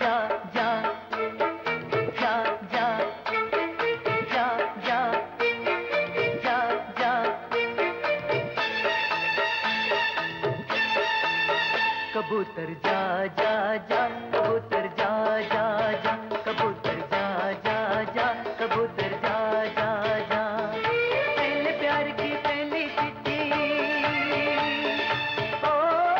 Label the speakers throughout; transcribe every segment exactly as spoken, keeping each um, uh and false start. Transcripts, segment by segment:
Speaker 1: जा जा जा जा जा जा जा जा कबूतर जा जा जा कबूतर जा जा जा कबूतर जा जा जा कबूतर जा जा जा पहले प्यार की पहली चिट्ठी ओ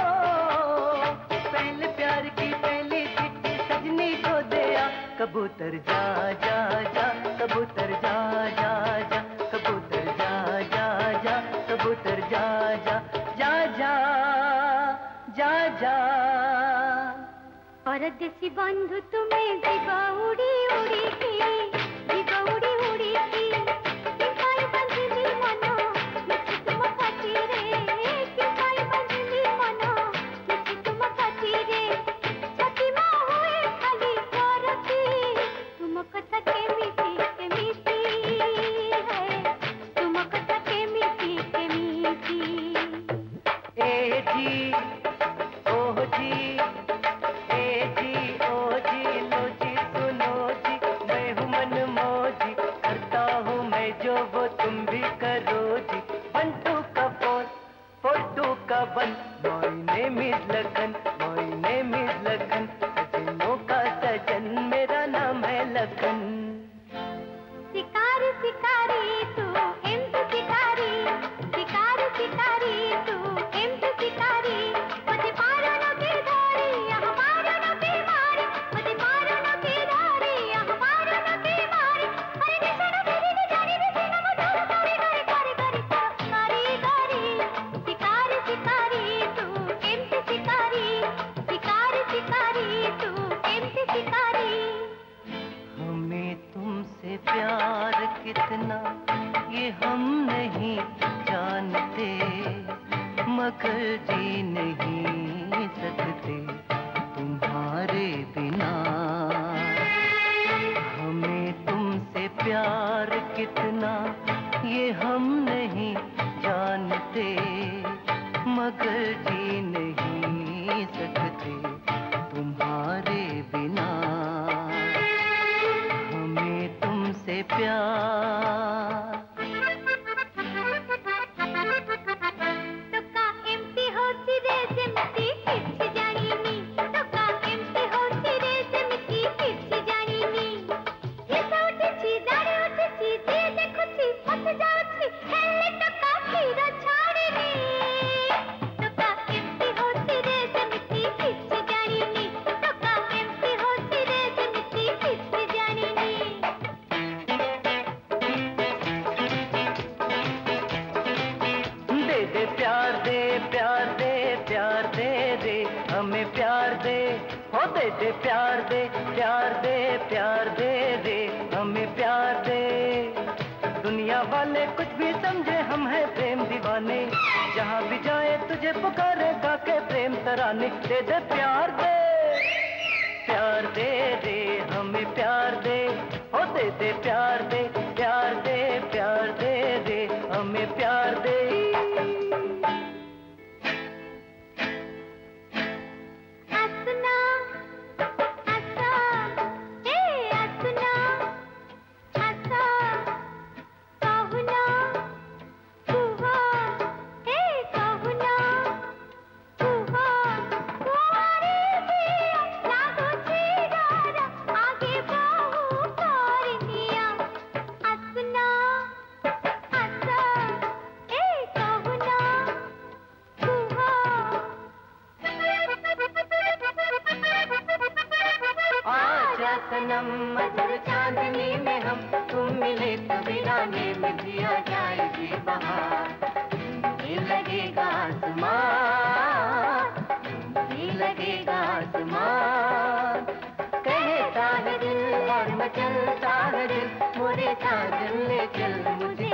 Speaker 1: पहले प्यार की पहली चिट्ठी सजनी को दिया कबूतर जा जा जा कबूतर जा जा जा कबूतर जा जा जा कबूतर जा जा जा जा जा जा
Speaker 2: परदेसी बंधु तुम्हें दिवा उड़ी उड़ी की दिवा उड़ी उड़ी की किपाई बंधुली मनो मुझे तुम पाती रे किपाई बंधुली मनो मुझे तुम पाती रे छाती माँ हुए खाली करती तुम कथा के मीठी के मीठी है तुम कथा के मीठी के मीठी
Speaker 1: ए जी ओह जी ए जी ओ जी लो जी सुनो जी मैं हूँ मन मौजी करता हूँ मैं जो वो तुम भी करो जी वन टू का फोर फोर टू का one my name is Lakhan my name is Lakhan सजनों का सजन मेरा नाम है लखन
Speaker 2: शिकारी शिकारी तू एम तू शिकारी शिकारी शिकारी तू एम तू शिकारी मुझे पारो न के धारी यहाँ पारो न के मारी मुझे पारो न के धारी यहाँ पारो न के मारी अरे निशाना तेरी ने जानी भी सीना मुझे कारी कारी कारी कारी कारी कारी शिकारी शिकारी तू एम तू शिकारी शिकारी शिकारी तू एम तू शिकारी
Speaker 1: हमें तुमसे प्यार कितना ये हम नहीं जानते मगर जी नहीं सकते तुम्हारे बिना हमें तुमसे प्यार कितना ये हम नहीं जानते मगर जी नहीं सकते तुम्हारे बिना हमें तुमसे प्यार
Speaker 2: टोका एम्प्टी होती रे जेमती किछ जानिनी टोका एम्प्टी होती रे जेमती किछ जानिनी ये उठिछि दाड़े उठिछि जे देखुछि फस जाउछि हेले टोका खीर छाड़िनी टोका एम्प्टी होती रे जेमती किछ जानिनी टोका एम्प्टी होती रे जेमती किछ जानिनी
Speaker 1: दे दे प्यार दे प्यार दे प्यार दे दे हमें प्यार दे हो दे दे प्यार दे प्यार दे प्यार दे दे हमें प्यार दे दुनिया वाले कुछ भी समझे हम हैं प्रेम दीवाने जहाँ भी जाए तुझे पुकारे गा के प्रेम तराने दे दे प्यार दे प्यार दे दे हमें प्यार दे हो दे दे प्यार दे प्यार दे प्यार दे दे हमें प्यार दे
Speaker 2: हंसना हंसा हे हंसना हंसा कहना कुहा हे कहना कुहा कुआरे दिया लागो छिरारा आगे बाहु कर दिया हंसना हंसा हे कहना कुहा
Speaker 1: आजा सनम मधुर चांदनी में हम तुम मिले तो वीराने में जिया जाएगी बहार ये लगेगा आसमान ये लगेगा आसमान कहता है दिल और मचलता है दिल मोरे साजन ले चल मुझे